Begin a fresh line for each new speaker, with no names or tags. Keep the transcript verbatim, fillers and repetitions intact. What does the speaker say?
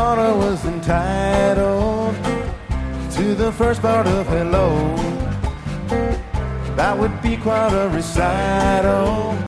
thought I was entitled to the first part of hello. That would be quite a recital.